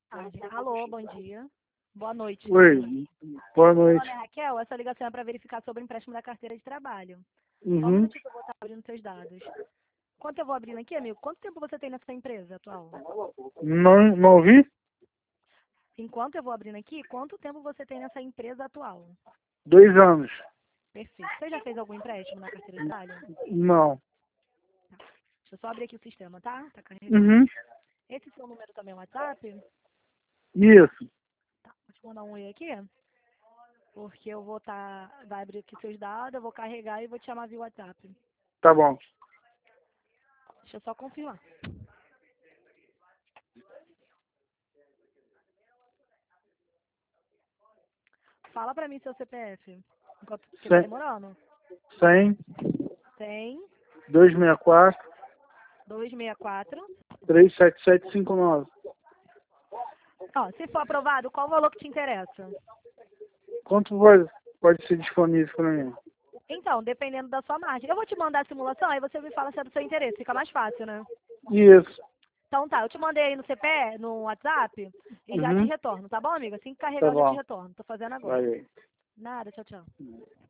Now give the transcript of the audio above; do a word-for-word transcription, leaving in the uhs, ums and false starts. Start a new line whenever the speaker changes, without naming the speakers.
tarde. Alô, bom dia. Boa noite.
Oi, boa
Meu
noite.
nome é Raquel, essa ligação é para verificar sobre o empréstimo da carteira de trabalho. Só um
Uhum.
minutinho que eu vou estar abrindo seus dados. Quanto eu vou abrindo aqui, amigo? Quanto tempo você tem nessa empresa atual?
Não, não ouvi?
Enquanto eu vou abrindo aqui, quanto tempo você tem nessa empresa atual?
Dois anos.
Perfeito. Você já fez algum empréstimo na carteira de trabalho?
Não.
Deixa eu só abrir aqui o sistema, tá? Tá carregando.
Uhum.
Esse seu número também é um WhatsApp?
Isso.
Tá, vou te mandar um oi aqui. Porque eu vou estar... Vai abrir aqui seus dados, eu vou carregar e vou te chamar via WhatsApp.
Tá bom.
Deixa eu só confirmar. Fala pra mim seu C P F. Enquanto que tá
Cem,
demorando.
cem,
Tem
duzentos e sessenta e quatro,
duzentos e sessenta e quatro.
trezentos e setenta e sete, cinquenta e nove.
Ó, se for aprovado, qual o valor que te interessa?
Quanto pode, pode ser disponível para mim?
Então, dependendo da sua margem. Eu vou te mandar a simulação, aí você me fala se é do seu interesse. Fica mais fácil, né?
Isso.
Então tá, eu te mandei aí no C P E, no WhatsApp, e já te
Uhum.
retorno, tá bom, amiga? Assim que
Tá
carregar, eu já te
bom.
retorno. Tô fazendo agora.
Vai aí.
Nada, tchau, tchau.